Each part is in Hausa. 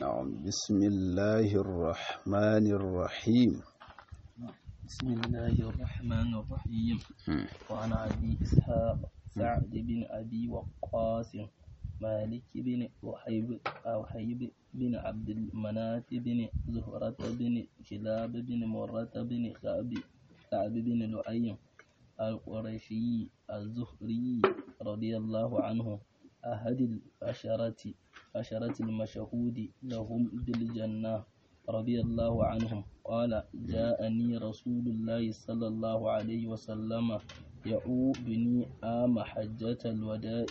بسم الله الرحمن الرحيم. بسم الله الرحمن الرحيم. وعن أبي إسحاق سعد بن أبي وقاص مالك بن وحيب بن عبد المناف بن زهرة بن كلاب بن مرة بن كعب بن لؤي القرشي الزهري رضي الله عنه أحد العشرة المشهود لهم بالجنة رضي الله عنهم قال جاءني رسول الله صلى الله عليه وسلم يعودني عام حجة الوداع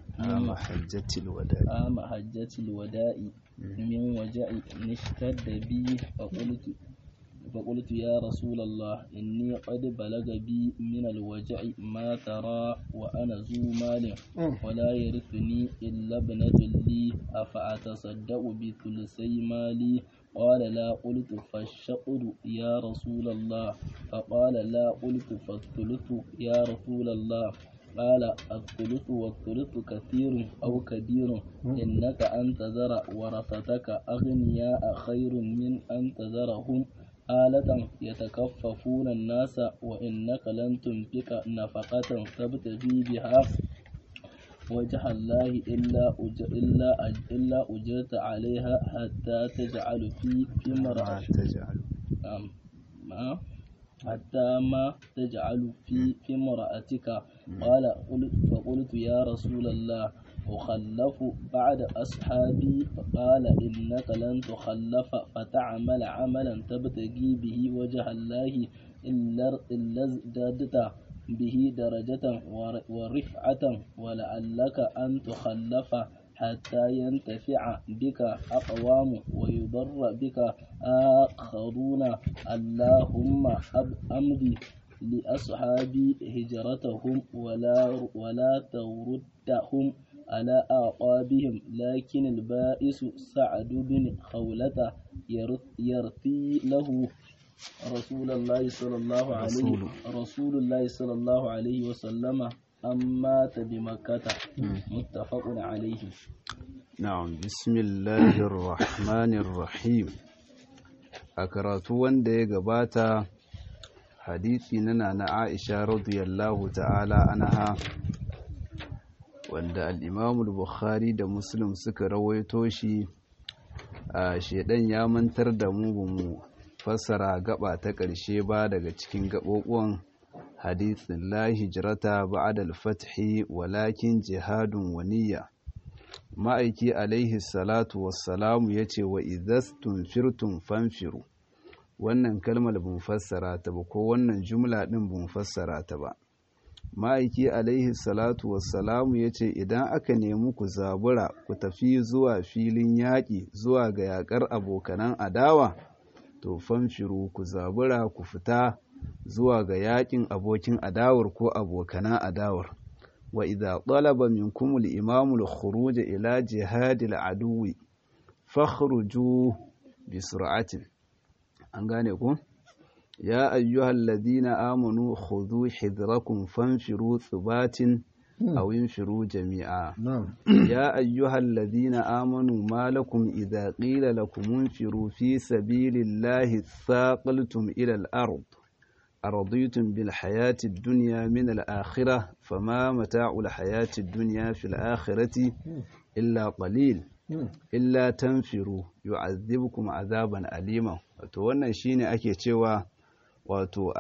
من وجع اشتد بي فقلت يا رسول الله إني قد بلغ بي من الوجع ما ترى وأنا ذو مال ولا يرثني إلا ابنة لي أفأتصدق بثلثي مالي قال لا قلت فالشطر يا رسول الله فقال لا قلت فالثلث يا رسول الله قال الثلث والثلث كثير أو كبير إنك أن تذر ورثتك أغنياء خير من أن تذرهم آلة يتكففون الناس وإنك لن تنفق نفقة تبتغي بها وجه الله إلا أجرت عليها حتى تجعل في حتى ما تجعل في امرأتك قال فقلت يا رسول الله أخلف بعد أصحابي فقال إنك لن تخلف فتعمل عملا تبتغي به وجه الله إلا ازدادت به درجة ورفعة ولعلك أن تخلف حتى ينتفع بك أقوام ويضر بك آخرون اللهم أمضي لأصحابي هجرتهم ولا تردهم على أعقابهم لكن البائس سعد بن خولة يرثي له رسول الله صلى الله عليه وسلم أمات بمكة متفق عليه. نعم. بسم الله الرحمن الرحيم. أكراتو wanda ya gabata hadisi na Aisha radiyallahu ta'ala anha wanda al-Imam al-Bukhari da Muslim suka rawaito shi. Shedan ya mantar da mu fassara gaba ta ƙarshe ba daga cikin gaɓoɓuwan hadisin la hijrata ba'da al-fathi walakin jihadun wa niyya. Ma'aiki alaihi salatu wassalamu yace wa idhastum firtum fanfiru. Wannan kalmar bun fassara ta ba ko wannan jumla din bun fassara ta ba. Ma'aiki alaihi salatu wassalamu yace idan aka nemi ku zabura ku tafi zuwa filin yaƙi zuwa ga yaƙar abokanan adawa to fanfiru ku zabura ku fita zuwa ga yaƙin abokin adawar ko abokanan adawar. Wa idza talaba minkum al-imamu al-khuruj ila jihadil aduwi fakhruju bi sur'atin. An gane ku? Ya ayyuhal ladina amanu khudhu hidrakum fanfiru thubatin aw infiru jami'a. Ya ayyuhal ladina amanu ma lakum idza qila lakum infiru fi sabilillahi thaqaltum ila al-ard أرضيتم بالحياة الدنيا من الآخرة فما متاع الحياة الدنيا في الآخرة إلا قليل إلا تنفروا يعذبكم عذابا أليما. wato wannan shine ake cewa wato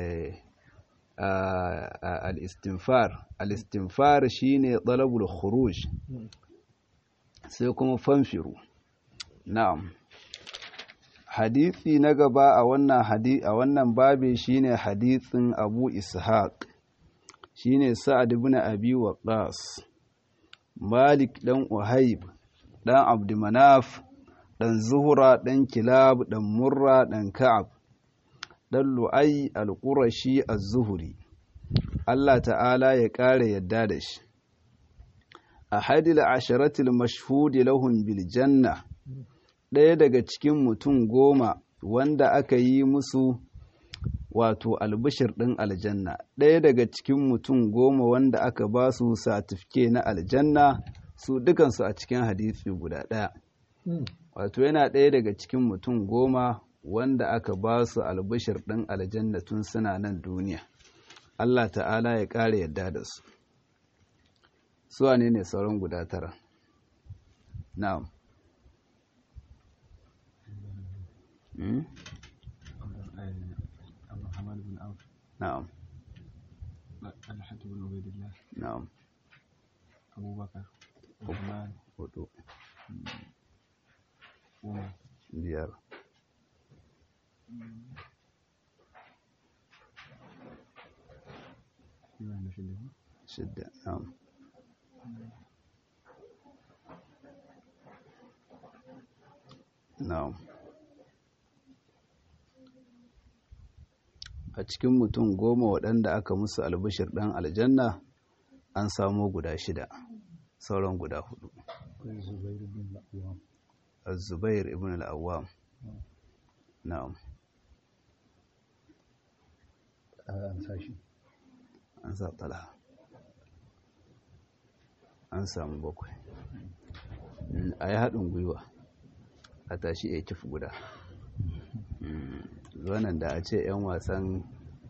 al-istinfar shine talabul khuruj sai kuma fanfiru. Na'am. Hadisi na gaba a wannan babe shine hadisin Abu Ishaq shine Sa'ad ibn Abi Waqqas Malik dan Uhayb dan Abdulmanaf dan Zuhra dan Kilab dan Murra dan Ka'ab dan Lu'ay al-Qurashi az-Zuhri Allah ta'ala ya kare yadda da shi. Ahadil asharatil mashhudi lahum bil janna, ɗaya daga cikin mutum 10 wanda aka yi musu wato albishir ɗin aljanna, ɗaya daga cikin mutum 10 wanda aka ba su satifike na aljanna, su dukansu a cikin hadisi guda ɗaya. wato yana ɗaya daga cikin mutum 10 wanda aka ba su albishir ɗin aljanna tun suna nan duniya. Allah ta'ala ya ƙara yadda da su. Su wane ne sauran guda 9? Na'am. نعم الحج بن عبيد الله نعم أبو بكر عثمان hudu عمر 5 6 نعم na'am a cikin mutum 10 waɗanda aka musu albishir ɗan aljanna an samo guda 6 sauran guda 4 az-zubair ibn al-awwam na'am an sa talha an samu 7 a yi haɗin gwiwa a tashi ya kifi guda wannan da a ce 'yan wasan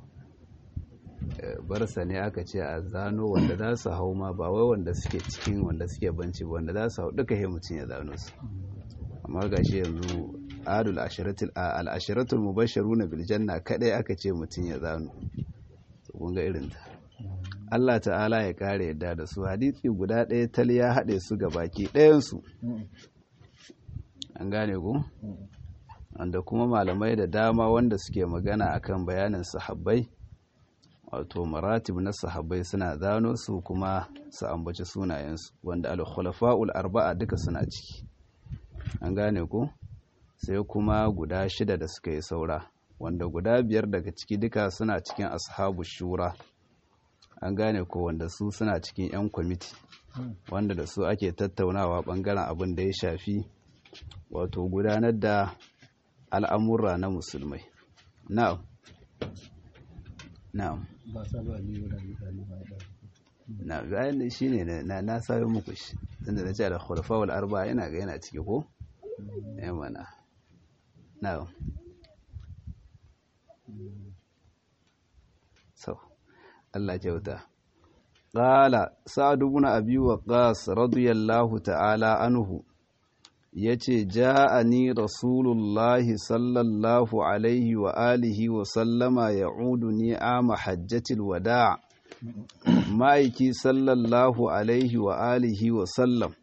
barsa ne aka ce a zano wanda za su hau ma ba wai wanda suke cikin wanda suke banci ba wanda za su hau duka mutum ya zano su amma ga shi yanzu adul al'ashiratul mubashsharuna bil janna kadai aka ce mutum ya zano to kun ga irin ta Allah ta'ala ya kare yadda da su hadisi guda ɗaya tal ya haɗe su ga baki ɗayansu an gane ku wanda kuma malamai da dama wanda suke magana akan bayanin sahabbai wato maratib na sahabbai suna zano su kuma su ambaci sunayensu wanda al-khulafa'ul arba'a duka suna ciki an gane ku sai kuma guda 6 da suka yi saura wanda guda 5 daga ciki duka suna cikin ashabu shura an gane ko wanda su suna cikin 'yan kwamiti wanda da su ake tattaunawa bangaren abin da ya shafi wato gudanar da al'amurra na musulmai. Na'am. Na'am. ba sa ba ni wani misali ba da Na bayan shi ne na sayo muku shi tunda na ce da khulafa'ul arba'a yana ga yana ciki ko? Mana. Na'am. So, Allah kyauta. Qala Sa'd ibn Abi Waqqas radiyallahu ta'ala anhu yace ja'ani rasulullahi sallallahu alaihi wa alihi wa sallama ya'uduni ama hajjatil wada' ma'aiki sallallahu alaihi wa alihi wa sallam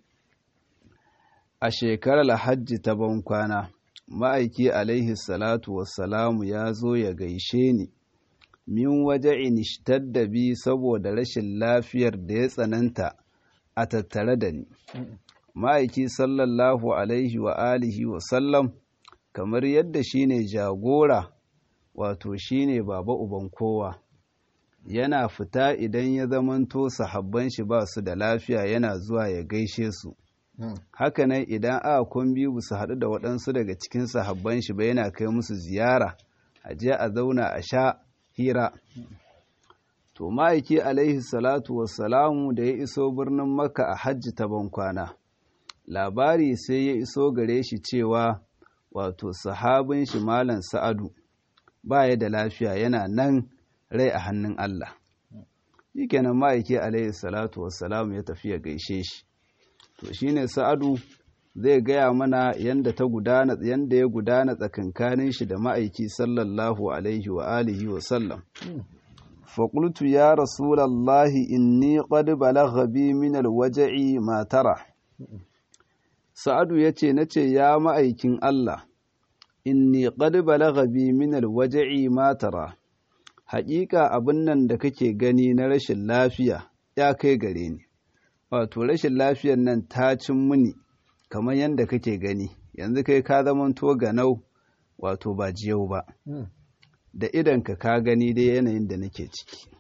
a shekarar hajji ta bankwana ma'aiki alaihi salatu wassalamu ya zo ya gaishe ni min waja'in ishtadda bi saboda rashin lafiyar da ya tsananta a tattare da ni ma'aiki sallallahu alaihi wa alihi wa sallam kamar yadda shine jagora wato shine baba uban kowa yana fita idan ya zamanto sahabban shi ba su da lafiya yana zuwa ya gaishe su hakanan idan aka kumbi su haɗu da waɗansu daga cikin sahabban shi ba yana kai musu ziyara a je a zauna a sha hira to ma'aiki alaihi salatu wassalamu da ya iso birnin makka a hajji ta bankwana labari sai ya iso gare shi cewa wato sahabin shi malam sa'adu ba ya da lafiya yana nan rai a hannun Allah shikenan ma'aiki alaihi salatu wassalamu ya tafi ya gaishe shi to shine sa'adu zai gaya mana yanda ya gudana tsakankanin shi da ma'aiki sallallahu alaihi wa alihi wa sallam فقلت يا رسول الله إني قد بلغ بي من الوجع ما ترى سعد يتي نتي يا مأيكين الله إني قد بلغ بي من الوجع ما ترى حقيقة أبنن da kake gani na rashin lafiya ya kai gare ni wato rashin lafiyar nan ta cin muni kamar yadda kake gani yanzu kai ka zamanto ganau wato ba jiyau ba da idanka ka gani dai yanayin da nake ciki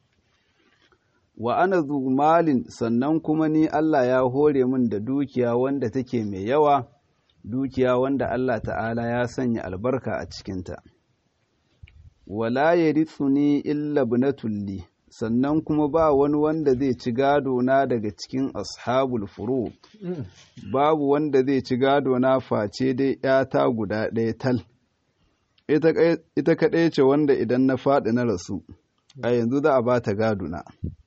wa ana malin sannan kuma ni Allah ya hore min da dukiya wanda take mai yawa dukiya wanda Allah ta'ala ya sanya albarka a cikinta wala yarithuni illa ibnatul li sannan kuma ba wani wanda zai ci gado na daga cikin ashabul furu babu wanda zai ci gado na face dai ‘yata guda ɗaya tal ita kaɗai ce wanda idan na faɗi na rasu a yanzu za a ba ta gado na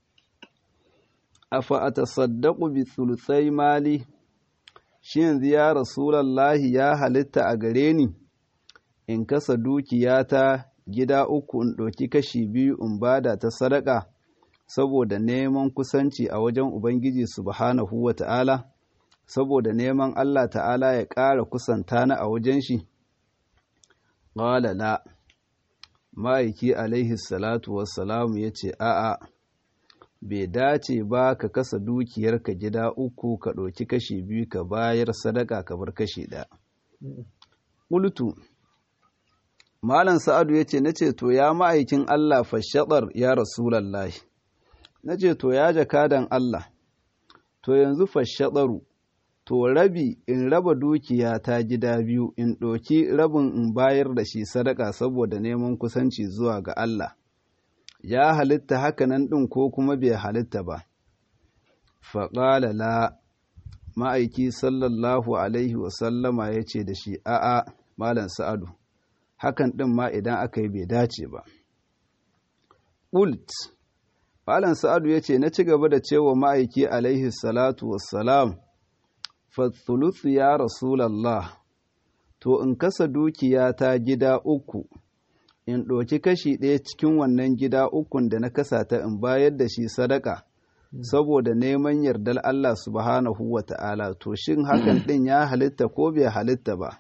afa a tasaddaƙu bi sulusai mali shi yanzu ya rasulallahi ya halitta a gare ni in kasa dukiyata gida uku in ɗauki kashi biyu in bada ta sadaka saboda neman kusanci a wajen Ubangiji subhanahu wa ta'ala, saboda neman Allah ta'ala ya ƙara kusanta ni a wajen shi? Ƙwala la, ma'aiki alaihi salatu wassalamu ya ce, a'a, bai dace ba ka kasa dukiyarka gida uku ka ɗauki kashi biyu ka bayar sadaka ka bar kashi ɗaya. Ƙultu, Malam Sa'adu ya ce, na ce, to ya ma'aikin Allah fashaɗar ya Rasulallahi, na ce, to ya jakadan Allah, to yanzu fashaɗaru, to rabi in raba dukiya ta gida biyu in ɗoki rabin in bayar da shi sadaka saboda neman kusanci zuwa ga Allah, ya halitta hakanan ɗin ko kuma bai halitta ba. Faƙala la, ma'aiki sallallahu Alaihi wasallama ya ce da shi, a'a, Malam Sa'adu. Hakan ɗin ma idan aka yi bai dace ba. Ult, Malam Sa'adu ya ce, na ci gaba da cewa ma'aiki alaihi salatu wassalam, fathulutsu ya Rasulallah, to in kasa dukiya ta gida uku, in ɗauki kashi ɗaya cikin wannan gida ukun da na kasa ta in bayar da shi sadaka, saboda neman yardar Allah subhanahu wa ta'ala, to shin hakan ɗin ya halitta ko bai halitta ba?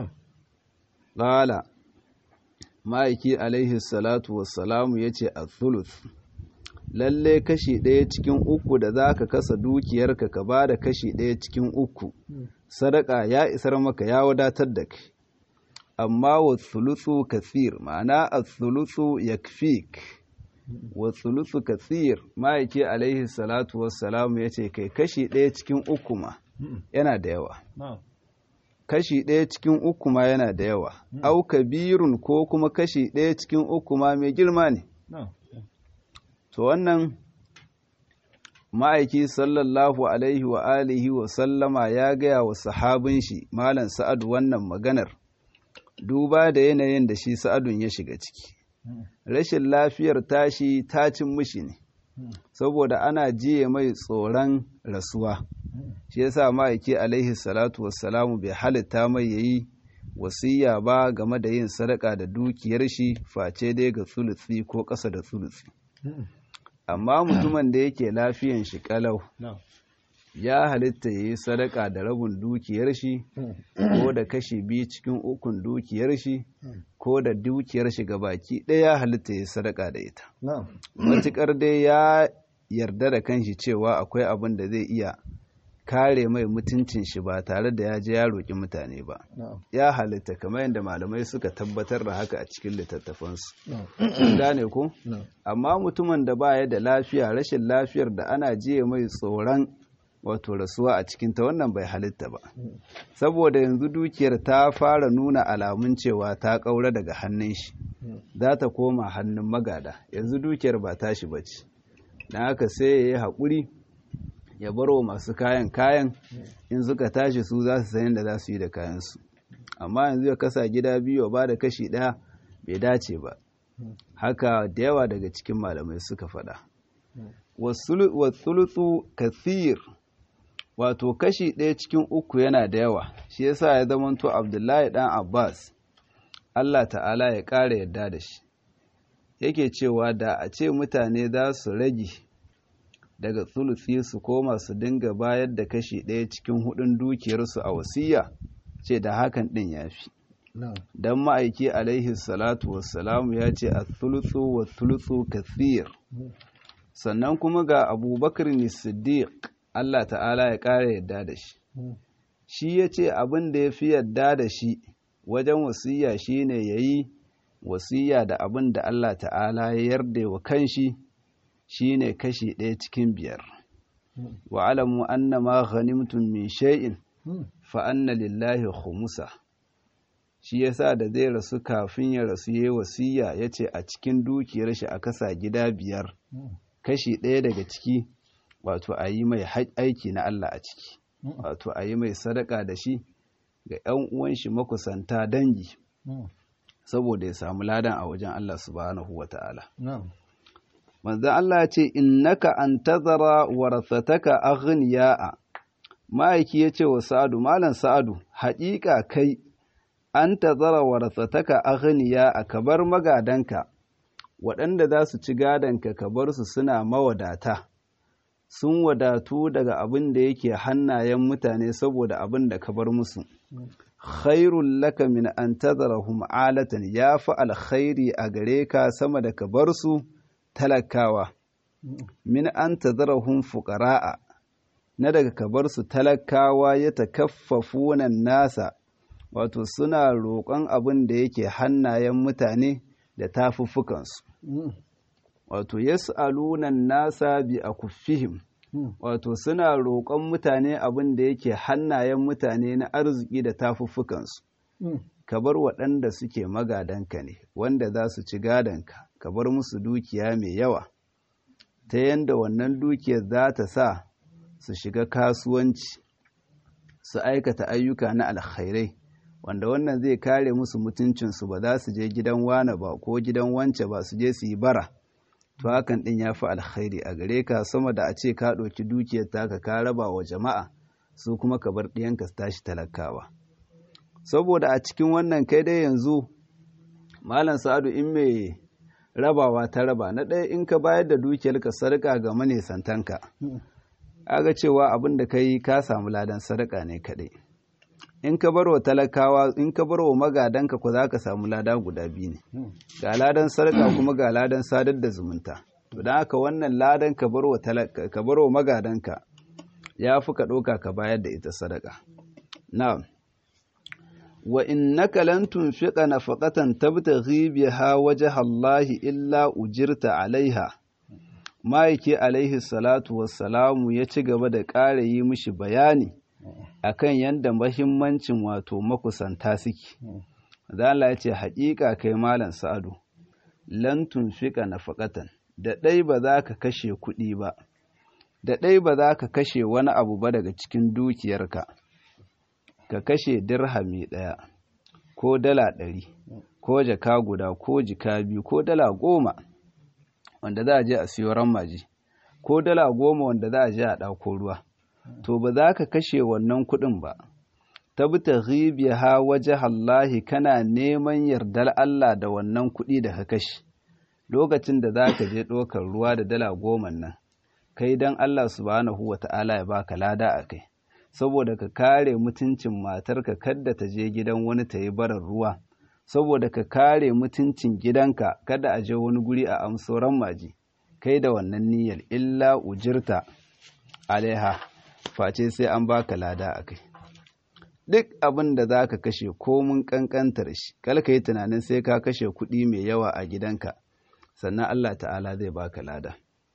Ƙala. Ma'aiki alaihi salatu wassalamu ya ce a thuluth, lalle kashi ɗaya cikin uku da za ka kasa dukiyarka ka ba da kashi ɗaya cikin uku, sadaka ya isar maka ya wadatar da kai, amma wa thuluthu kathir, ma'ana a thuluthu yakfik, wa thuluthu kathir, ma'aiki alaihi salatu wassalamu ya ce kai kashi ɗaya cikin uku ma yana da yawa. Kashi ɗaya cikin uku ma yana da yawa, au kabirun ko kuma kashi ɗaya cikin uku ma mai girma ne. To wannan ma'aiki sallallahu alaihi wa alihi wa sallama ya gaya wa sahabin shi Malam Sa'adu wannan maganar, duba da yanayin da shi Sa'adun ya shiga ciki. Rashin lafiyar tashi ta cin mishi ne, saboda ana jiye mai tsoron rasuwa. Shi yasa ma'aiki alaihi salatu wassalamu bai halitta mai yayi wasiya ba game da yin sadaka da dukiyar shi face dai ga thuluthi ko ƙasa da thuluthi. Amma mutumin da yake lafiyan shi kalau ya halitta yayi sadaka da rabin dukiyar shi ko da kashi biyu cikin ukun dukiyar shi ko da dukiyar shi gabaki ɗaya ya halitta yayi sadaka da ita. Matuƙar dai ya yarda da kanshi cewa akwai abin da zai iya kare mai mutuncin shi ba tare da ya je ya roƙi mutane ba. Ya halitta kamar yadda malamai suka tabbatar da haka a cikin littattafansu. Gane ko? Amma mutumin da baya da lafiya, rashin lafiyar da ana jiye mai tsoron wato rasuwa a cikinta, wannan bai halitta ba. Saboda yanzu dukiyar ta fara nuna alamun cewa ta ƙaura daga hannun shi, za ta koma hannun magada. Yanzu dukiyar ba tashi ba ce. Don haka sai ya yi haƙuri ya bar wa masu kayan in suka tashi su za su san da za su yi da kayansu. Amma yanzu ya kasa gida biyu ba da kashi ɗaya bai dace ba. Haka da yawa daga cikin malamai suka faɗa. Wasulutsu kathir, wato kashi ɗaya cikin uku yana da yawa. Shi yasa ya zamanto Abdullahi ɗan Abbas, Allah ta'ala ya ƙara yadda da shi, yake cewa da a ce mutane za su rage daga thuluthi su koma su dinga bayar da kashi ɗaya cikin hudun dukiyarsu a wasiya, ce da hakan ɗin ya fi. Don ma'aiki alaihi salatu wassalamu ya ce a thuluthu wa thuluthu kathir. Sannan kuma ga Abubakar ni Siddiq, Allah ta'ala ya ƙara yadda da shi. Shi ya ce abin da ya fi yadda da shi wajen wasiya shi ne ya yi wasiya da abin da Allah ta'ala ya yarda wa kanshi, shi ne kashi ɗaya cikin biyar. Wa alamu anna ma ghanimtum min shay'in fa anna lillahi khumusa. shi yasa da zai rasu kafin ya rasu yayi wasiya yace a cikin dukiyar shi a kasa gida 5 kashi ɗaya daga ciki wato a yi mai aiki na Allah a ciki wato a yi mai sadaka da shi ga 'yan uwan shi makusanta dangi saboda ya samu ladan a wajen Allah subhanahu wata'ala manzon Allah ya ce innaka antazara warathataka aghniya'a ma'aiki ya ce wa Sa'adu malam Sa'adu haƙiƙa kai antazara warathataka aghniya'a ka bar magadanka waɗanda za su ci gadonka ka bar su suna mawadata sun wadatu daga abin da yake hannayen mutane saboda abin da ka bar musu khairul laka min an tadharahum alatan yafi alkhairi a gare ka sama da ka bar su talakawa min an tadharahum fuqara'a na daga ka bar su talakawa ya takaffafuna nasa wato suna roƙon abin da yake hannayen mutane da tafuffukansu wato yas'aluna nasa bi akuffihim wato suna roƙon mutane abin da yake hannayen mutane na arziki da tafuffukansu ka bar waɗanda suke magadanka ne wanda za su ci gadonka ka bar musu dukiya mai yawa ta yanda wannan dukiyar za ta sa su shiga kasuwanci su aikata ayyuka na alkhairai wanda wannan zai kare musu mutuncinsu ba za su je gidan wane ba ko gidan wance ba su je su yi bara to hakan din ya fi alkhairi a gare ka sama da a ce ka ɗauki dukiyar taka ka raba wa jama'a su kuma ka bar ɗiyanka su tashi talakawa saboda a cikin wannan kai dai yanzu malam Sa'adu in mai rabawa ta raba na ɗaya in ka bayar da dukiyar ka sadaka ga manesantanka aga cewa abin da ka yi ka samu ladan sadaka ne kaɗai in ka bar wa talakawa in ka bar wa magadanka ko za ka samu lada guda 2 ne ga ladan sadaka kuma ga ladan sadar da zumunta to dan haka wannan ladan ka bar wa magadanka ya fi ka ɗauka ka bayar da ita sadaka na'am wa innaka lan tunfiqa nafaqatan tabtaghi biha wajha Allah illa ujirta alaiha ma'aiki alaihi salatu wassalamu ya ci gaba da ƙara yi mishi bayani akan yadda mahimmancin wato makusanta suke. Allah ya ce haƙiƙa kai malam Sa'adu lan tunfiqa nafaqatan da ɗai ba za ka kashe kuɗi ba da ɗai ba za ka kashe wani abu ba daga cikin dukiyarka ka kashe dirhami 1 ko dala 100 ko jaka guda ko jika 2 ko dala 10 wanda za a je a siyo rammaji ko dala 10 wanda za a je a ɗauko ruwa to ba za ka kashe wannan kuɗin ba tabtaghi biha wajhallahi kana neman yardar Allah da wannan kuɗi da ka kashe lokacin da za ka je ɗaukar ruwa da dala 10 nan kai dan Allah subhanahu wata'ala ya baka lada a kai saboda ka kare mutuncin matarka kada ta je gidan wani ta yi barar ruwa saboda ka kare mutuncin gidanka kada a je wani guri a amso rammaji kai da wannan niyyar illa ujirta alaiha face sai an baka lada a kai duk abin da za ka kashe komin kankantar shi kala ka yi tunanin sai ka kashe kuɗi mai yawa a gidanka sannan Allah ta'ala zai baka lada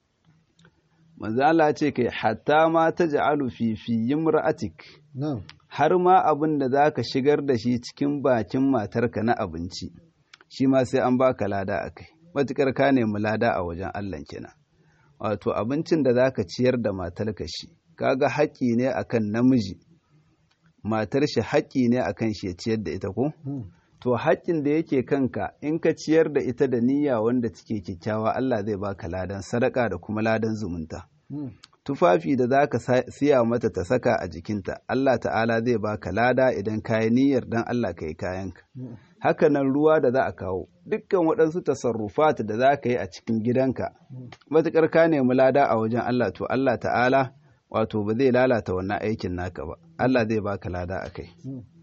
manzo Allah ce kai hatta ma taj'alu fi imra'atik har ma abin da za ka shigar da shi cikin bakin matarka na abinci shi ma sai an baka lada a kai matukar ka nemi lada a wajen Allah kenan wato abincin da za ka ciyar da matarka shi kaga haƙƙi ne akan namiji matar shi haƙƙi ne akan shi ya ciyar da ita ko to haƙƙin da yake kanka in ka ciyar da ita da niyya wanda take kyakkyawa Allah zai baka ladan sadaka da kuma ladan zumunta tufafi da zaka siya mata ta saka a jikinta Allah ta'ala zai baka lada idan kayi niyyar dan Allah kai kayanka haka nan ruwa da za a kawo dukkan waɗansu tasarrufat da za ka yi a cikin gidanka matuƙar ka nemi lada a wajen Allah to Allah ta'ala wato ba zai lalata wannan aikin naka ba Allah zai baka lada a kai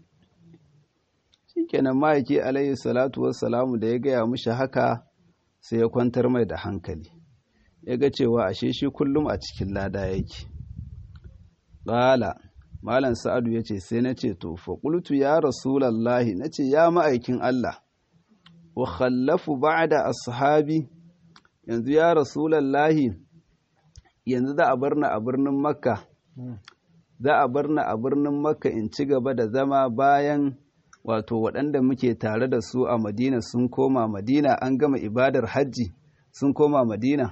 shikenan ma'aiki alayhi salatu wassalamu da ya gaya mishi haka sai ya kwantar mai da hankali ya ga cewa ashe shi kullum a cikin lada yake qala malam Sa'adu yace sai nace to fa qultu ya rasulullahi nace ya ma'aikin Allah wa khallafu ba'da ashabi yanzu ya rasulullahi yanzu za a barna a birnin Makka za a barna a birnin Makka in ci gaba da zama bayan wato waɗanda muke tare da su a Madina sun koma Madina, an gama ibadar hajji sun koma Madina.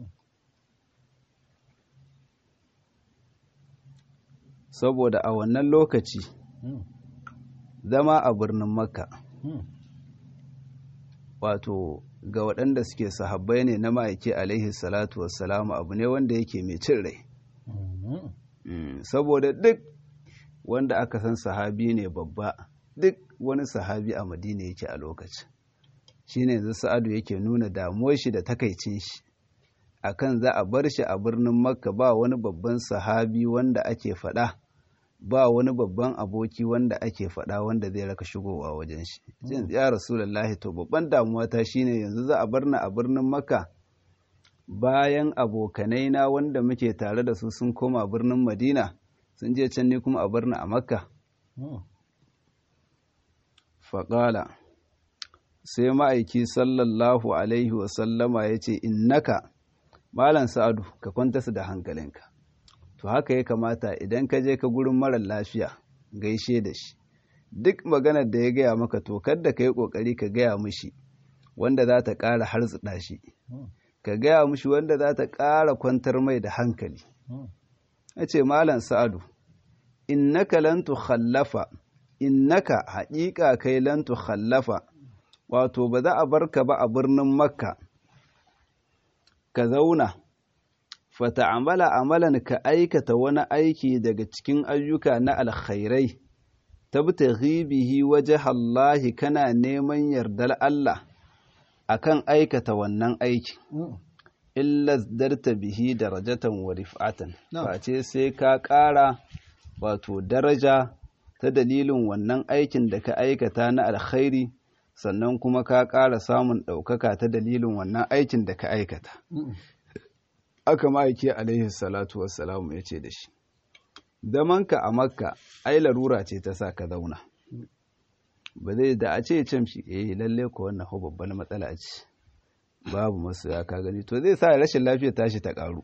Saboda a wannan lokaci zama a birnin Makka wato ga waɗanda suke sahabbai ne na ma'aiki alaihi salatu wassalamu abu ne wanda yake mai cin rai. Saboda duk wanda aka san sahabi ne babba, duk wani sahabi a Madina yake a lokacin. Shine yanzu Sa'adu yake nuna damuwar shi da takaicin shi akan za a bar shi a birnin Makka, ba wani babban sahabi wanda ake faɗa, ba wani babban aboki wanda ake faɗa wanda zai raka shigowa wajen shi. Ya Rasulullahi, to babban damuwa ta shine yanzu za a bar ni a birnin Makka bayan abokanai na wanda muke tare da su sun koma birnin Madina, sun je can ni kuma a bar ni a Makka. Faƙala sai ma'aiki sallallahu alaihi wasallama ya ce, innaka malam Sa'adu, ka kwanta su da hankalinka. To haka ya kamata idan ka je ka gurin marar lafiya gaishe da shi, duk maganar da ya gaya maka to kadda ka yi ƙoƙari ka gaya mishi wanda za ta ƙara harzuɗa shi, ka gaya mishi wanda za ta ƙara kwantar mai da hankali. Ya ce, malam Sa'adu, innaka lan tukhallafa, innaka haƙiƙa kai lan tukhallafa, wato ba za a barka ba a birnin Makka ka zauna fata'amala amalan ka aikata wani aiki daga cikin ayyuka na alkhairai tabtaghi bihi wajhallahi, kana neman yardar Allah akan aikata wannan aiki, illa zdarta bihi darajatan wa rif'atan, face sai ka ƙara wato daraja ta dalilin wannan aikin da ka aikata na alkhairi, sannan kuma ka ƙara samun ɗaukaka ta dalilin wannan aikin da ka aikata. Aka ma'aiki alaihi salatu wassalamu ya ce da shi, zamanka a Makka ai larura ce ta sa ka zauna, ba zai da a ce can shi lalle ko wannan ho babban matsala ce, babu masu ya ka gani, to zai sa rashin lafiya tashi ta ƙaru.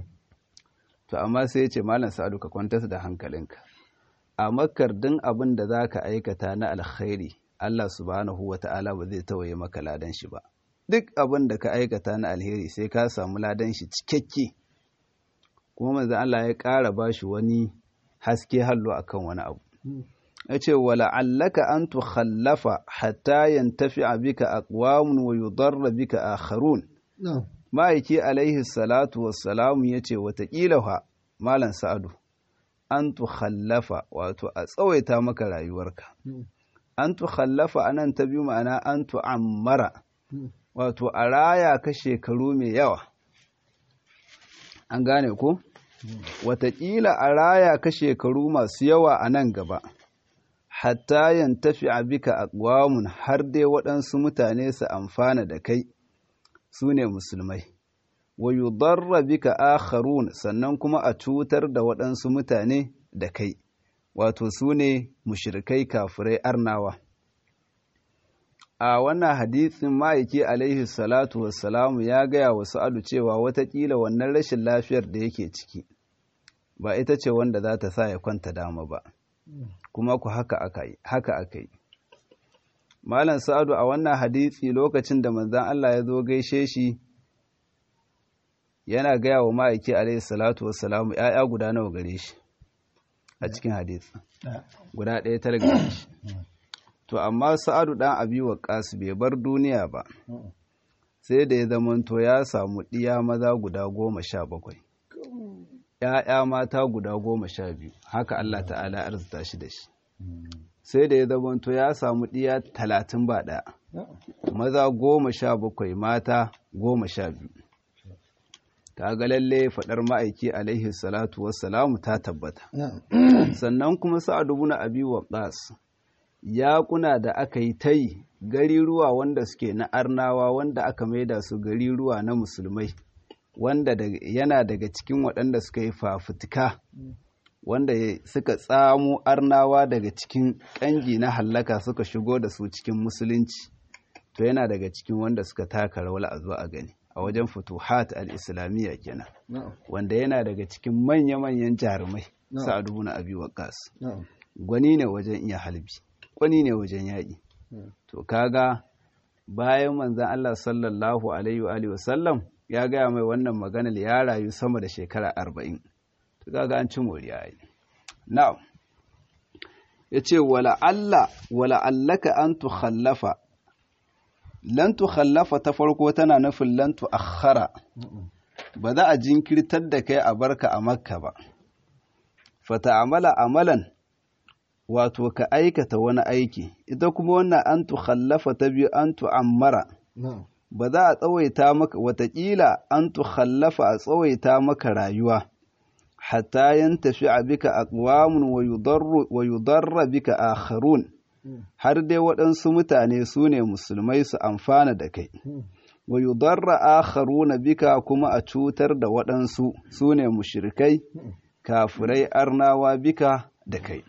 To amma sai ya ce, malam Sa'adu, ka kwantar da hankalinka, a Makkar din abin da za ka aikata na alkhairi Allah subhanahu wa ta'ala ba zai tawaye maka ladan shi ba. Duk abin da ka aikata na alheri sai ka samu ladan shi cikakke. Kuma manzo Allah ya ƙara ba shi wani haske hallo akan wani abu. Ya ce, wala'allaka an tukhallafa hatta yantafi'a bika aqwamun wa yudarra bika akharun. Ma'aiki alaihi salatu wassalamu ya ce, wataƙila fa malam Sa'adu, an tukhallafa wato a tsawaita maka rayuwarka. An tukhallafa anan ta biyu ma'ana an tu'ammara, wato a raya ka shekaru mai yawa. An gane ko? Wataƙila a raya ka shekaru masu yawa a nan gaba, hatta yantafi bika aqwamun, har dai waɗansu mutane su amfana da kai, su ne musulmai. Wa yudarra bika akharun, sannan kuma a cutar da waɗansu mutane da kai, wato su ne mushrikai kafirai arnawa. A wannan hadisin ma'aiki alaihi salatu wassalamu ya gaya wa Sa'adu cewa watakila wannan rashin lafiyar da yake ciki ba ita ce wanda za ta sa ya kwanta dama ba, kuma ku haka aka yi. Malam Sa'adu a wannan hadisi lokacin da manzan Allah ya zo gaishe shi yana gaya wa ma'aiki alaihi salatu wassalamu ‘ya'ya guda nawa gare shi a cikin hadisi, guda ɗaya ta gare shi. To amma Sa'adu ɗan Abi Waqqas bai bar duniya ba, sai da ya zamanto ya samu ɗiya maza guda 17, ‘ya'ya mata guda 12, haka Allah ta'ala arzuta shi da shi. Sai da ya zamanto ya samu ɗiya 30 ba ɗaya, maza 17, mata 12. Kaga lalle faɗar ma'aiki alaihi salatu wassalamu ta tabbata. Sannan kuma Sa'adu ibn Abi Waqqas ya kuna da aka yi ta yi gariruwa wanda suke na arnawa, wanda aka maida su gariruwa na musulmai, wanda yana daga cikin waɗanda suka yi fafutuka, wanda suka tsamo arnawa daga cikin ƙangi na hallaka suka shigo da su cikin musulunci. To yana daga cikin wanda suka taka rawar a zuwa a gani a wajen futuhat al-islamiyya kenan, wanda yana daga cikin manya-manyan jarumai. Sa'ad ibn Abi Waqqas gwani ne wajen iya halbi, gwani ne wajen yaƙi. To kaga bayan manzan Allah sallallahu alaihi wa sallam ya gaya mai wannan maganar ya rayu sama da shekara 40. To kaga an ci moriya yi. Now yace wala'allaka an tukhallafa, lan tukhallafa ta farko tana nufin lan tuakhara, ba za a jinkirtar da kai a barka a Makka ba. Fata'amala amalan, wato ka aikata wani aiki, ita kuma wannan an tukhallafa ta biyu an tu'ammara, ba za a tsawaita maka, watakila an tukhallafa a tsawaita maka rayuwa, hatta yantafi bika aqwamun wa yudarra bika akharun, har dai waɗansu mutane su ne musulmai su amfana da kai, wa yudarra akharuna bika kuma a cutar da waɗansu su ne mushrikai kafirai arnawa bika da kai.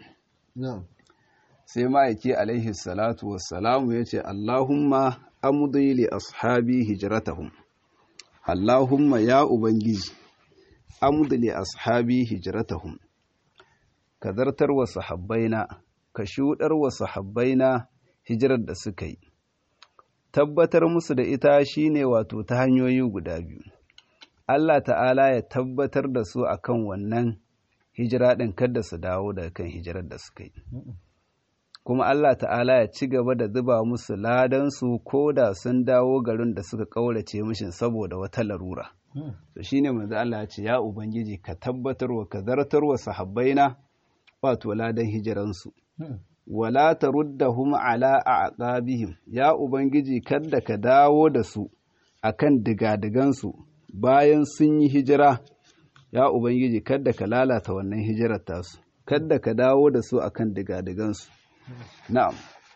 Sai ma'aiki alaihi salatu wassalamu ya ce, Allahumma amdi li ashabi hijratahum, Allahumma ya Ubangiji amdi li ashabi hijratahum, ka zartar wa sahabbaina, ka shuɗar wa sahabbaina hijirar da suka yi. Tabbatar musu da ita shine wato ta hanyoyi guda biyu. Allah ta'ala ya tabbatar da su akan wannan hijira ɗin, kada su dawo daga kan hijirar da suka yi. Kuma Allah ta'ala ya ci gaba da zuba musu ladansu ko da sun dawo garin da suka ƙaurace mishin saboda wata larura. To shine manzo Allah ya ce, ya Ubangiji ka tabbatarwa, ka zartarwa sahabbaina wato ladan hijiransu. Wala taruddahum ala aqabihim, ya Ubangiji kada ka dawo da su akan digadigansu bayan sun yi hijira. Ya Ubangiji kada ka lalata wannan hijirar tasu, kada ka dawo da su akan digadigansu. Na'am.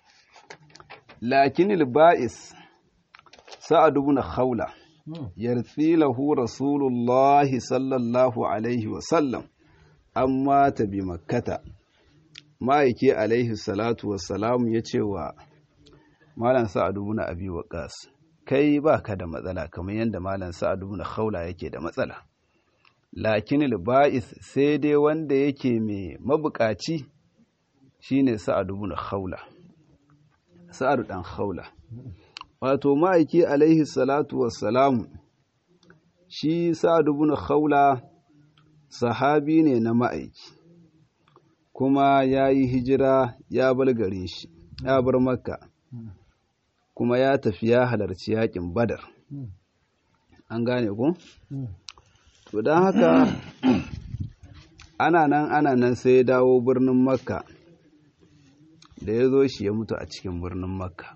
Lakinil ba'is Sa'ad ibn Khawla yarthi lahu Rasulullah sallallahu alaihi wa sallam amma ta bi Makkata. Ma'aiki alaihi salatu wassalam ya ce wa Malam Sa'ad ibn Abi Waqqas, kai baka da matsala kamar yadda Malam Sa'ad ibn Khawla yake da matsala. Lakinil ba'is, sai dai wanda yake mai mabukaci shine Sa'ad ibn Khawla, Sa'ad dan Khawla. Wato ma'aiki alaihi salatu wassalam, shi Sa'ad ibn Khawla sahabi ne na ma'aiki, kuma ya yi hijira ya bar gare shi, ya bar Makka, kuma ya tafi ya halarci yakin Badar. An gane ku? To don haka ana nan sai ya dawo birnin Makka, da ya zo shi ya mutu a cikin birnin Makka.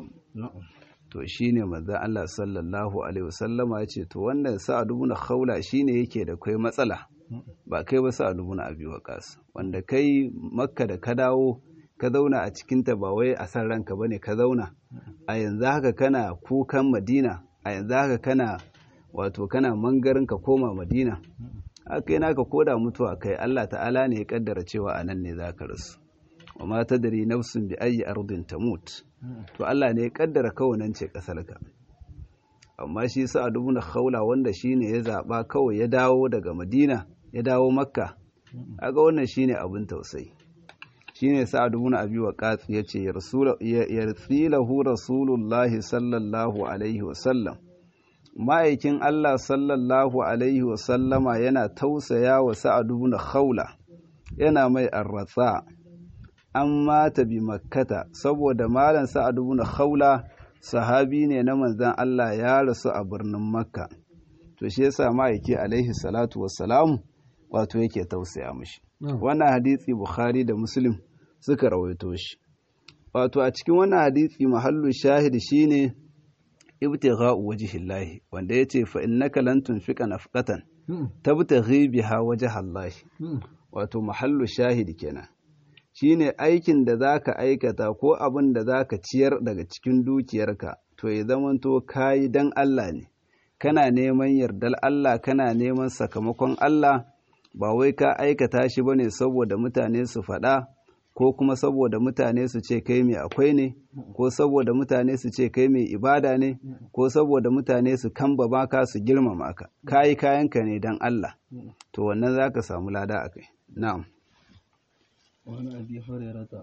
To shi ne manzon Allah sallallahu alaihi wasallama ya ce, to wannan Sa'ad ibn Khawla shi ne yake da kai matsala, ba kai ba Sa'ad ibn Abi Waqqas, wanda kai Makka da ka dawo ka zauna a cikinta ba wai a san ranka bane ka zauna. A yanzu haka kana kukan Madina, a yanzu haka kana wato kana mangarin ka koma Madina. Haka yana ka koda mutuwa kai, Allah ta'ala ne ya kaddara cewa a nan ne za ka rasu. Wa ma tadri nafsun bi ayyi ardin tamut. To Allah ne ya kaddara kawai nan ce kasarka. Amma shi Sa'ad ibn Khawla wanda shine ya zaba kawai ya dawo daga Madina, ya dawo Makka. Kaga wannan shine abin tausayi. Shine Sa'ad ibn Abi Waqqas yace yarsilahu Rasulullahi sallallahu alaihi wasallam. Ma'aikin Allah sallallahu alaihi wasallama yana tausaya wa Sa'ad ibn Khawla, yana mai arratsa. An mata bi Makkata, saboda malam Sa'ad ibn Khawla sahabi ne na manzon Allah, ya rasu a birnin Makka. To shi yasa ma'aiki alaihi salatu wassalam wato yake tausaya mishi. Wannan hadisi Bukhari da Muslim suka rawaito shi. Wato a cikin wannan hadisi mahallu shahid shine ibtigha'u wajhillahi, wanda yace fa innaka lan tunfika nafqatan tabtaghi biha wajhallahi. Wato mahallu shahid kenan. Shine aikin da zaka aikata ko abin da zaka ciyar daga cikin dukiyarka, to ya zamanto kai dan Allah ne. Kana neman yardar Allah, kana neman sakamakon Allah, ba wai ka aikata shi bane saboda mutane su faɗa, ko kuma saboda mutane su ce kai mai akwai ne, ko saboda mutane su ce kai mai ibada ne, ko saboda mutane su kambama ka, su girmama ka. Kayi kayanka ne dan Allah, to wannan zaka samu lada akai. Na'am. وعن أبي هريرة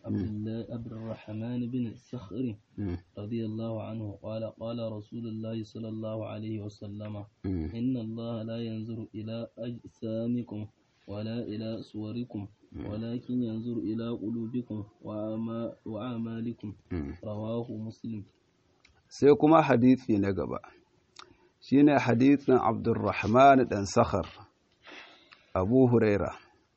عبد الرحمن بن الصخر رضي الله عنه قال رسول الله صلى الله عليه وسلم إن الله لا ينظر إلى أجسامكم ولا إلى صوركم ولكن ينظر إلى قلوبكم وأعمالكم رواه مسلم. sai kuma hadisi na gaba shine hadisin Abdurrahman dan Sakhar Abu Huraira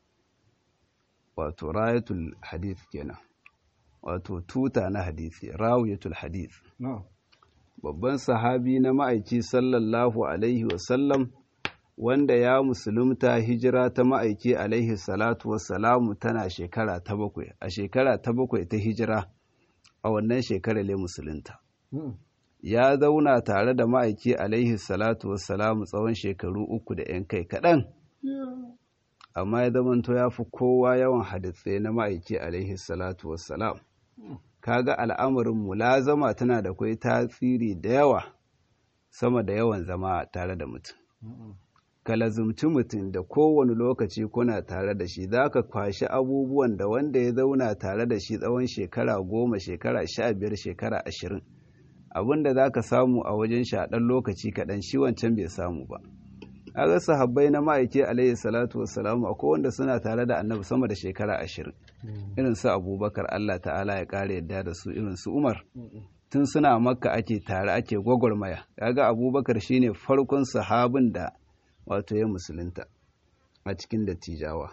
wato rayatul hadith kenan wato tuta na hadisi rawiyatul hadith babban sahabi na ma'aiki sallallahu alaihi wasallam wanda ya musulunta hijira ta ma'aiki alaihi salatu wassalamu tana shekara ta 7 a shekara ta 7 ta hijira a wannan shekara ne musulunta ya zauna tare da ma'aiki alaihi salatu wassalamu tsawon shekaru 3 da 'yan kai kaɗan amma ya zamanto ya fi kowa yawan hadisai na ma'aiki alaihi salatu wassalam kaga al'amarin mulazama tana da kwai tasiri da yawa sama da yawan zama tare da mutum ka lazumci mutum da kowane lokaci kuna tare da shi za ka kwashi abubuwan da wanda ya zauna tare da shi tsawon shekara 10 shekara 15 shekara 20 abinda za ka samu a wajen shaɗan lokaci kaɗan shi wancan bai samu ba a ga sahabbai na ma'aiki alaihi salatu wassalamu akwai wanda suna tare da annabi sama da shekara 20 irin su abubakar Allah ta'ala ya ƙara yadda da su irin su umar tun suna makka ake tare ake gwagwarmaya kaga abubakar shine farkon sahabin da wato ya musulunta a cikin dattijawa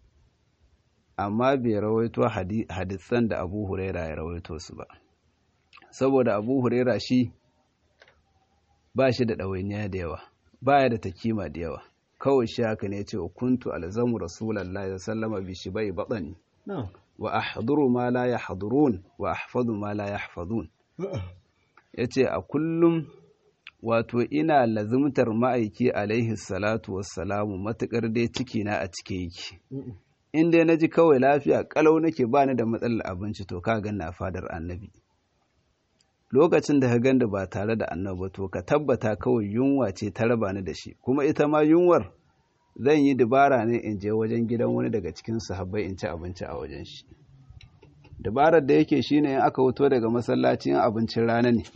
amma bai rawaito hadisan da Abu Huraira ya rawaito su ba saboda Abu Huraira shi ba shi da ɗawainiya da yawa baya da takima da yawa kawai shi haka ne ce kuntu alzamu rasulullahi sallama bi shibai batani wa ahduru ma la yahdurun wa ahfazu ma la yahfazun yace a kullum wato ina lazumtar ma'aiki alaihi salatu wassalamu matukar dai ciki na a cike yake in dai naji kawai lafiya kalau nake bani da matsalar abinci to ka ganna fadar annabi lokacin da ka ganda ba tare da annabi to ka tabbata kawai yunwa ce ta raba ni da shi kuma ita ma yunwar zan yi dabara ne in je wajen gidan wani daga cikin sahabbai in ci abinci a wajen shi dabarar da yake shine in aka wuto daga masallacin abincin rana ne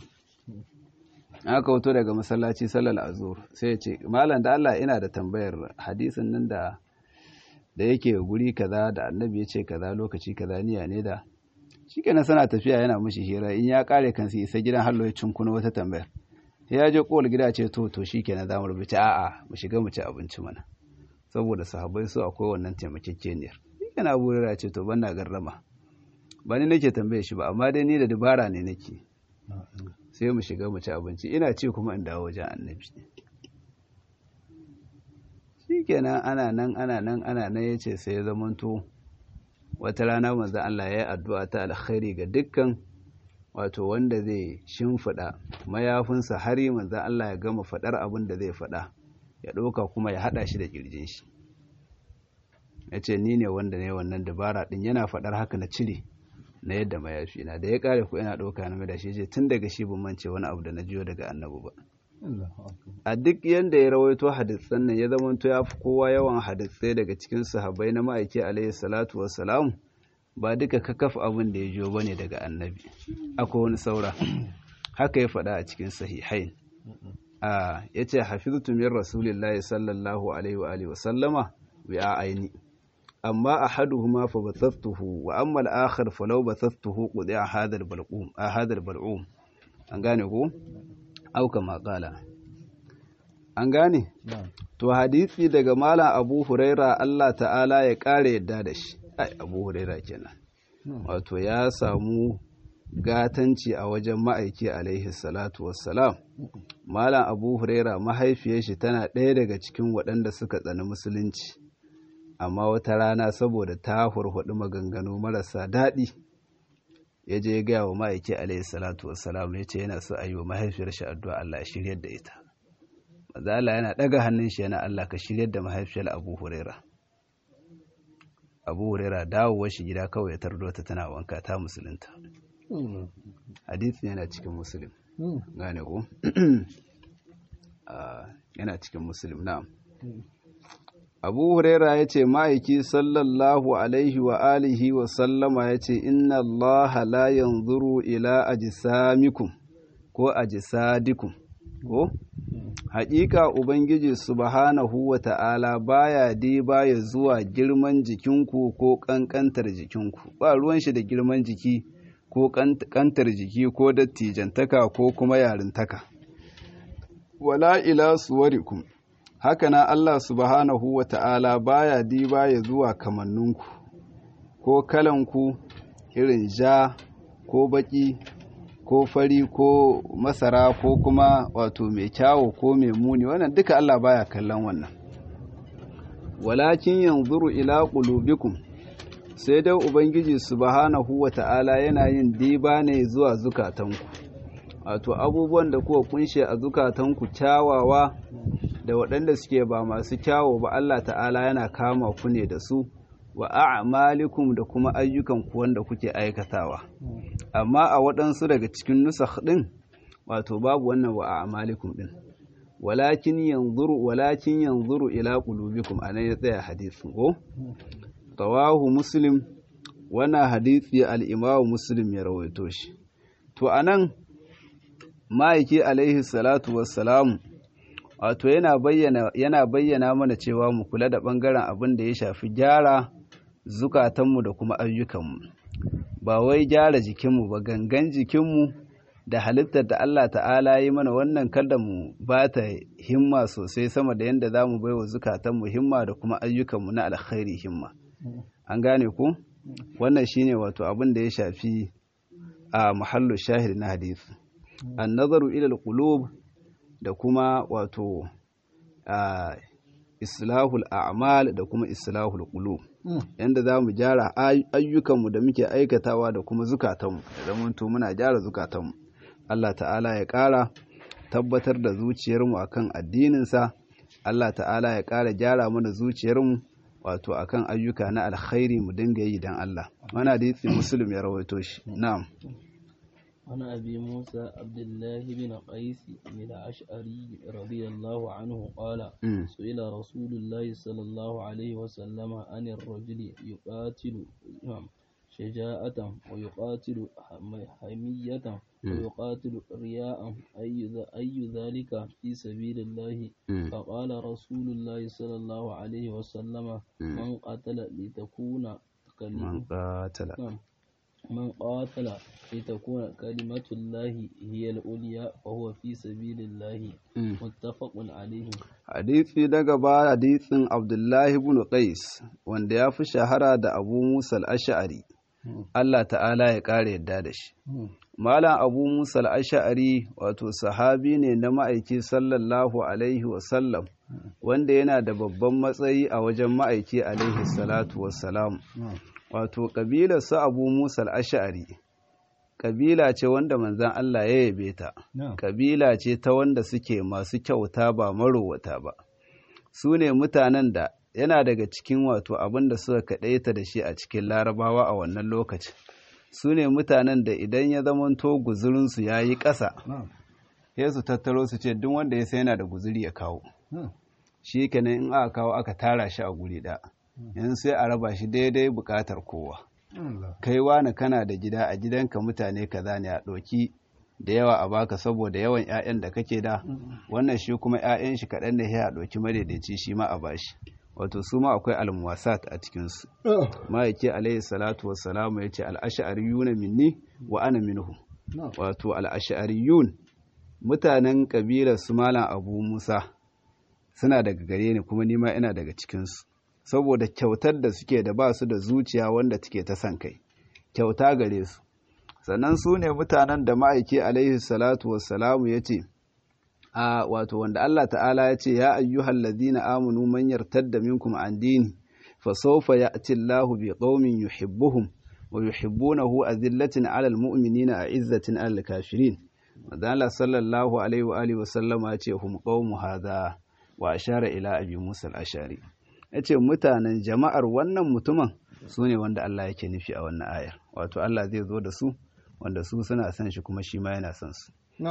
aka wuto daga masallaci sallar azhur sai ya ce malam da Allah ina da tambayar hadisin nan da yake guri kaza da annabi ya ce kaza lokaci kaza niya ne da shikenan sana tafiya yana mishi hira in ya kare kansa isa gidan hallo ya cinkuna wata tambayar ya je kowal gida ce to shikenan zamu rubuta a'a mu shiga mu ci abinci mana saboda sahabbai su akwai wannan taimakekeniyar shikenan Abu Hurairah ce to ban na garrama ba ni nake tambaye shi ba amma dai ni da dabara ne nake sai mu shiga mu ci abinci ina ci kuma in dawo wajen annabi shikenan ana nan yace sai ya zamanto wata rana manzon Allah ya yi addu'a ta alkhairi ga dukkan wato wanda zai shimfiɗa mayafinsa har yi manzon Allah ya gama faɗar abin da zai faɗa ya ɗauka kuma ya haɗa shi da ƙirjin shi ya ce ni ne wanda ne wannan dabara ɗin yana faɗar haka na cire na yadda mayafi na da ya ƙare ku yana ɗauka na mai da shi ce tun daga shi ban mance wani abu da na jiyo daga annabi ba a duk yanda ya rawaito hadisan nan ya zamanto ya fi kowa yawan hadisai daga cikin sahabbai na ma'aiki alaihi salatu wassalam ba duka kakaf abin da ya jiyo bane daga annabi akwai wani saura haka ya faɗa a cikin sahihain yace hafiztu min rasulillahi sallallahu alaihi wa alihi wasallama wa aini amma ahaduhuma fa bathatuhu wa amma al-akhar fa law bathatuhu qudi'a hadha al-bal'um an gane ko auka maƙala an gane to hadisi daga malam Abu Huraira Allah ta'ala ya ƙare yadda da shi Abu Huraira kenan wato ya samu gatanci a wajen ma'aiki alaihi salatu wassalam malam Abu Huraira mahaifiyar shi tana ɗaya daga cikin waɗanda suka tsani musulunci amma wata rana saboda ta hurhuɗi maganganu marasa daɗi ya je ya gaya wa ma'aiki alaihi salatu wassalam ya ce yana so a yi wa mahaifiyar shi addu'a Allah ya shiryar da ita maza Allah yana ɗaga hannun shi yana Allah ka shiryar da mahaifiyar Abu Huraira dawowar shi gida kawai ya tardo ta tana wanka ta musulunta hadisi yana cikin muslim gane ko yana cikin muslim na'am Abu Huraira ya ce ma'aiki sallallahu alaihi wa alihi wa sallama ya ce inna Allah la yanzuru ila ajsamikum ko ajsadikum ko haƙiƙa Ubangiji subhanahu wa ta'ala baya baya zuwa girman jikinku ko ƙanƙantar jikinku ba ruwan shi da girman jiki ko ƙanƙantar jiki ko dattijantaka ko kuma yarintaka wala ila suwarikum hakanan Allah subhanahu wa ta'ala baya baya zuwa kamanninku ko kalanku irin ja ko baki ko fari ko masara ko kuma wato mai kyawo ko mai muni wannan duka Allah baya kallon wannan walakin yanzuru ila qulubikum sai dai ubangiji subhanahu wata'ala yana yin diba ne zuwa zukatanku wato abubuwan da kuka kunshe a zukatanku kyawawa da waɗanda suke ba masu kyawo ba Allah ta'ala yana kama ku ne da su wa a'malikum da kuma ayyukan ku wanda kuke aikatawa amma a waɗansu daga cikin nusakh din wato babu wannan wa a'malikum din walakin yanzuru ila qulubikum anan ya tsaya hadisin ko tawahu muslim wannan hadisi al-imam muslim ya rawaito shi to anan ma'aiki alaihi salatu wassalam wato yana bayyana mana cewa mu kula da bangaren abin da ya shafi gyara zukatanmu da kuma ayyukanmu ba wai gyara jikinmu ba gangan jikinmu da halittar da Allah ta'ala yi mana wannan kada mu ba ta himma sosai sama da yadda za mu bai wa zukatanmu himma da kuma ayyukanmu na alkhairi himma an gane ku wannan shine wato abin da ya shafi a mahallu shahid na hadisi an nazaru ila alqulub da kuma wato islahul a'mal da kuma islahul qulub yanda za mu gyara ayyukanmu da muke aikatawa da kuma zukatanmu da zamanto muna gyara zukatanmu Allah ta'ala ya ƙara tabbatar da zuciyarmu akan addininsa Allah ta'ala ya ƙara gyara mana zuciyarmu wato akan ayyuka na alkhairi mu dinga yi dan Allah wannan hadisi muslim ya rawaito shi na'am عن أبي موسى عبد الله بن قيس الأشعري رضي الله عنه قال سئل رسول الله صلى الله عليه وسلم عن الرجل يقاتل شجاعة ويقاتل حمية ويقاتل رياء أي ذلك في سبيل الله فقال رسول الله صلى الله عليه وسلم من قاتل لتكون من قاتل لتكون كلمة الله هي العليا وهو في سبيل الله متفق عليه hadisi daga ba hadisin Abdullah ibn Qais wanda ya fi shahara da Abu Musa al-Ash'ari Allah ta'ala ya kare yadda da shi Malam Abu Musa al-Ash'ari wato sahabi ne na ma'aiki sallallahu alaihi wasallam wanda yana da babban matsayi a wajen ma'aiki alaihi salatu wassalam wato ƙabilar su Abu Musa al-Ash'ari ƙabila ce wanda manzon Allah ya yabe ta ƙabila ce ta wanda suke masu kyauta ba marowata ba su ne mutanen da yana daga cikin wato abin da suka kaɗaita da shi a cikin larabawa a wannan lokacin su ne mutanen da idan ya zamanto guzurinsu ya yi ƙasa sai su tattaro su ce duk wanda ya sai yana da guzuri ya kawo shi kenan in aka kawo aka tara shi a guri ɗaya yanzu sai a raba shi daidai bukatar kowa kai wani kana da gida a gidanka mutane kaza ne a ɗauki da yawa a baka saboda yawan 'ya'yan da kake da wannan shi kuma 'ya'yan shi kaɗan da ya ɗauki madaidaici shi ma a bashi wato su ma akwai almuwasat a cikinsu ma'aiki alaihi salatu wassalamu ya ce al'ash'ariyuna minni wa ana minhu wato al'ash'ariyun mutanen ƙabilar su malam Abu Musa suna daga gare ni kuma nima ina daga cikinsu saboda kyautar da suke da ba su da zuciya wanda take ta san kai kyauta gare su sannan su ne mutanen da ma'aiki alaihi salatu wassalamu ya ce wato wanda Allah ta'ala ya ce ya ayyuhal ladina amanu man yartadda minkum an dini fa sawfa ya'ti Allahu bi qaumin yuhibbuhum wa yuhibbunahu azillatin 'alal mu'minina a'izzatin 'alal kafirin manzo Allah sallallahu alaihi wa alihi wasallama ya ce hum qaumu hadha wa ashara ila abi Musa al-Ash'ari yace mutanen jama'ar wannan mutumin su ne wanda Allah yake nufi a wannan ayar wato Allah zai zo da su wanda su suna son shi kuma shi ma yana son su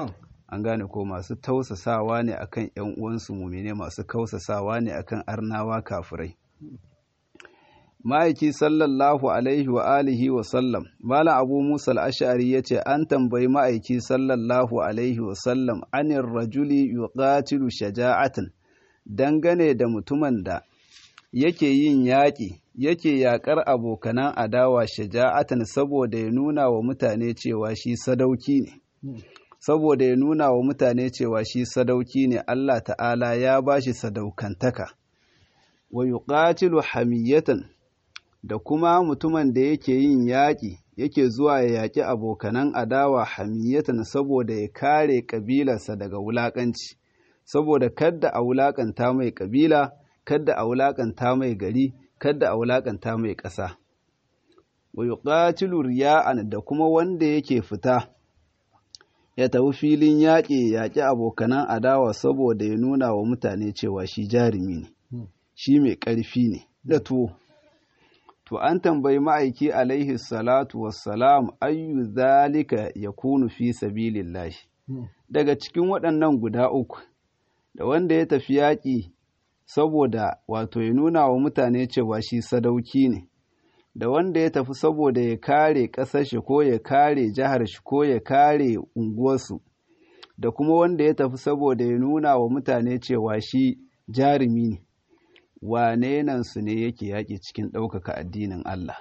an gane ko masu tausasawa ne akan ƴan uwansu mumine, masu kausasawa ne akan arnawa kafirai. Ma'aiki sallallahu alaihi wa alihi wa sallam, Malam Abu Musa al-Ash'ari yace an tambayi ma'aiki sallallahu alaihi wa sallam anir rajuli yuqatilu shaja'atan, dangane da mutumin da yake yin yaƙi, yake yaƙar abokanan adawa shaja'atan saboda ya nuna wa mutane cewa shi sadauki ne. Saboda ya nuna wa mutane cewa shi sadauki ne, Allah ta'ala ya bashi sadaukantaka. Wa yuqatilu hamiyatan, da kuma mutumin da yake yin yaƙi, yake zuwa ya yaƙi abokanan adawa hamiyatan saboda ya kare ƙabilarsa daga wulaƙanci, saboda kadda a wulaƙanta mai ƙabila, kadda a wulaƙanta mai gari, kadda a wulaƙanta mai ƙasa. Wa yuqatilu riya'an, da kuma wanda yake fita ya tafi filin yaƙi abokanan adawa saboda ya nuna wa mutane cewa shi jarumi ne, shi mai ƙarfi ne da tuwo. To an tambayi ma'aiki alaihi salatu wassalam ayyu zalika yakunu fi sabilillahi. Daga cikin waɗannan guda uku, da wanda ya tafi yaƙi saboda wato ya nuna wa mutane cewa shi sadauki ne, da wanda ya tafi saboda ya kare ƙasar shi ko ya kare jihar shi ko ya kare unguwarsu, da kuma wanda ya tafi saboda ya nuna wa mutane cewa shi jarumi ne, wane nan su ne yake yaƙi cikin ɗaukaka addinin Allah.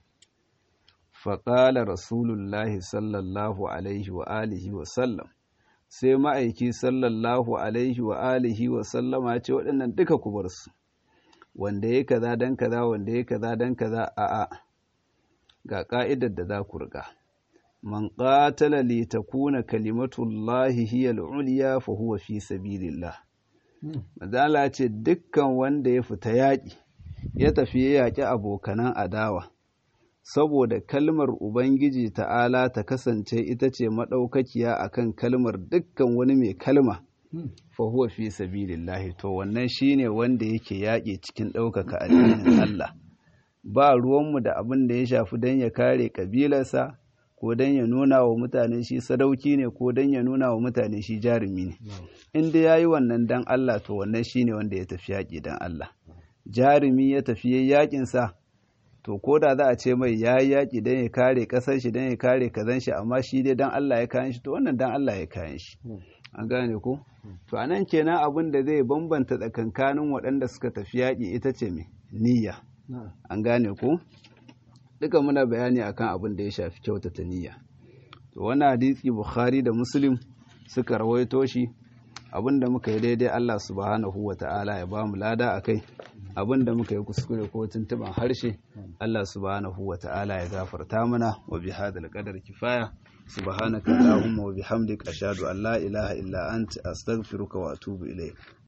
Faƙala Rasulullahi sallallahu alaihi wa alihi wa sallam, sai ma'aiki sallallahu alaihi wa alihi wa sallama ce waɗannan duka ku bar su, wanda ya kaza dan kaza, wanda ya kaza dan kaza, a'a, ga ƙa'idar da za ku riƙa. Man qatala li takuna kalimatullahi hiya al-ulya fa huwa fi sabilillah. Mazala ce dukkan wanda ya fita yaƙi, ya tafi ya yaƙi abokanan adawa, saboda kalmar Ubangiji ta'ala ta kasance ita ce maɗaukakiya a kan kalmar dukkan wani mai kalma, fahuwa fi sabilillahi, to wannan shi ne wanda yake yaƙi cikin ɗaukaka addinin Allah. Ba ruwanmu da abin da ya shafi don ya kare ƙabilarsa, ko don ya nuna wa mutane shi sadauki ne, ko don ya nuna wa mutane shi jarumi ne. In dai ya yi wannan dan Allah, to wannan shi ne wanda ya tafi yaƙi dan Allah. Jarumi ya tafi yaƙinsa, to ko da za a ce mai ya yi yaƙi don ya kare ƙasar shi, don ya kare kazan shi, amma shi dai dan Allah ya kayan shi, to wannan dan Allah ya kayan shi. An gane ko? To anan kenan abin da zai bambanta tsakankanin waɗanda suka tafi yaƙi ita ce mai niyya. An gane ko? Duka muna bayani akan abin da ya shafi kyautata niyya. To wannan hadisi Bukhari da Muslim suka rawaito shi. Abin da muka yi daidai Allah subhanahu wa ta'ala ya ba mu lada akai. Abin da muka yi kuskure ko tuntuban harshe Allah subhanahu wa ta'ala ya gafarta mana. Wa bihadhal qadar kifaya. Subhanaka Allahumma wa bihamdika ashhadu an la ilaha illa anta astaghfiruka wa atubu ilayk.